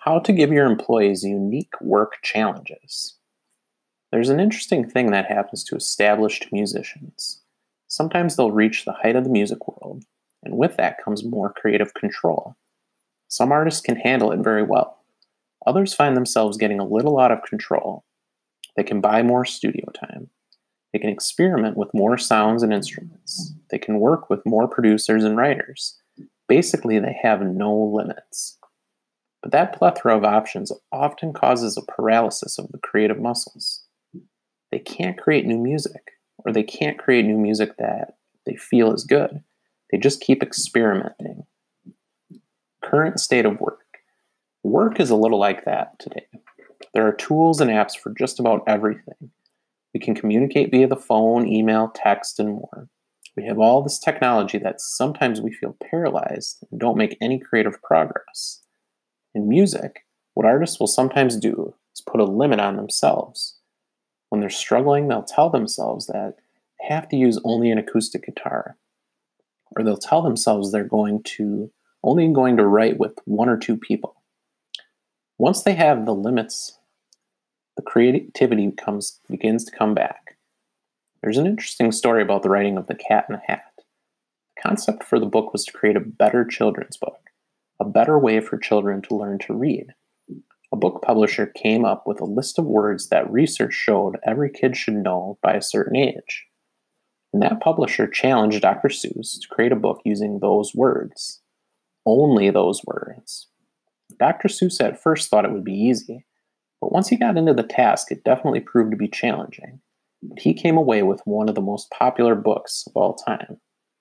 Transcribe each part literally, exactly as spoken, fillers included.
How to give your employees unique work challenges. There's an interesting thing that happens to established musicians. Sometimes they'll reach the height of the music world, and with that comes more creative control. Some artists can handle it very well. Others find themselves getting a little out of control. They can buy more studio time. They can experiment with more sounds and instruments. They can work with more producers and writers. Basically, they have no limits. But that plethora of options often causes a paralysis of the creative muscles. They can't create new music, or they can't create new music that they feel is good. They just keep experimenting. Current state of work. Work is a little like that today. There are tools and apps for just about everything. We can communicate via the phone, email, text, and more. We have all this technology that sometimes we feel paralyzed and don't make any creative progress. In music, what artists will sometimes do is put a limit on themselves. When they're struggling, they'll tell themselves that they have to use only an acoustic guitar. Or they'll tell themselves they're going to only going to write with one or two people. Once they have the limits, the creativity comes, begins to come back. There's an interesting story about the writing of The Cat in the Hat. The concept for the book was to create a better children's book, a better way for children to learn to read. A book publisher came up with a list of words that research showed every kid should know by a certain age. And that publisher challenged Doctor Seuss to create a book using those words. Only those words. Doctor Seuss at first thought it would be easy, but once he got into the task, it definitely proved to be challenging. But he came away with one of the most popular books of all time.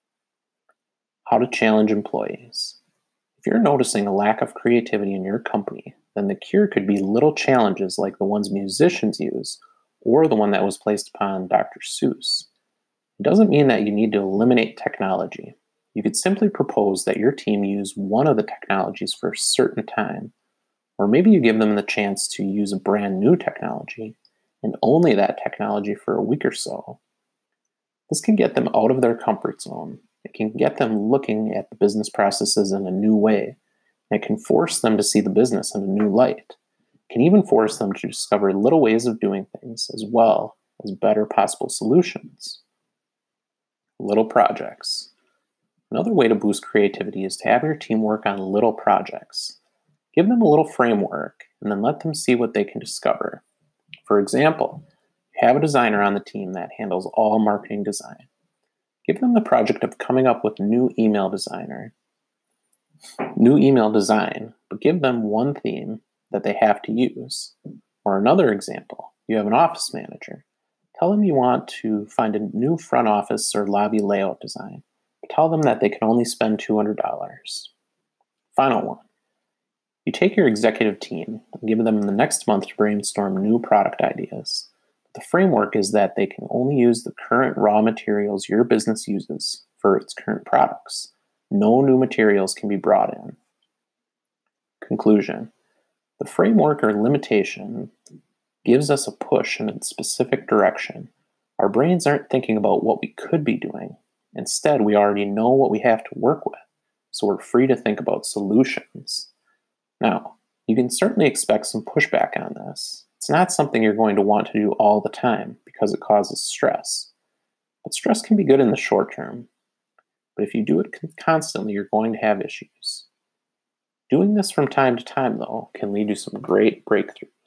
How to challenge employees. If you're noticing a lack of creativity in your company, then the cure could be little challenges like the ones musicians use, or the one that was placed upon Doctor Seuss. It doesn't mean that you need to eliminate technology. You could simply propose that your team use one of the technologies for a certain time, or maybe you give them the chance to use a brand new technology, and only that technology for a week or so. This can get them out of their comfort zone. It can get them looking at the business processes in a new way. And it can force them to see the business in a new light. It can even force them to discover little ways of doing things as well as better possible solutions. Little projects. Another way to boost creativity is to have your team work on little projects. Give them a little framework and then let them see what they can discover. For example, have a designer on the team that handles all marketing design. Give them the project of coming up with new email designer, new email design, but give them one theme that they have to use. Or another example, you have an office manager. Tell them you want to find a new front office or lobby layout design. But tell them that they can only spend two hundred dollars. Final one. You take your executive team and give them the next month to brainstorm new product ideas. The framework is that they can only use the current raw materials your business uses for its current products. No new materials can be brought in. Conclusion. The framework or limitation gives us a push in a specific direction. Our brains aren't thinking about what we could be doing. Instead, we already know what we have to work with, so we're free to think about solutions. Now, you can certainly expect some pushback on this. It's not something you're going to want to do all the time because it causes stress. But stress can be good in the short term. But if you do it constantly, you're going to have issues. Doing this from time to time, though, can lead to some great breakthroughs.